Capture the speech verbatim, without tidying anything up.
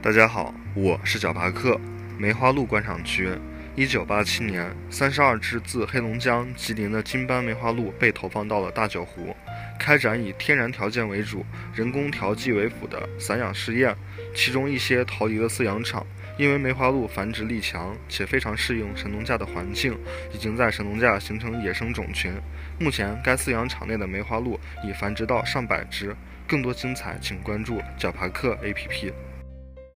大家好，我是小巴克。梅花鹿观赏区，一九八七年，三十二只自黑龙江、吉林的金斑梅花鹿被投放到了大角湖，开展以天然条件为主、人工调剂为辅的散养试验。其中一些逃离了饲养场，因为梅花鹿繁殖力强且非常适应神农架的环境，已经在神农架形成野生种群。目前，该饲养场内的梅花鹿已繁殖到上百只。更多精彩，请关注小巴克 A P P。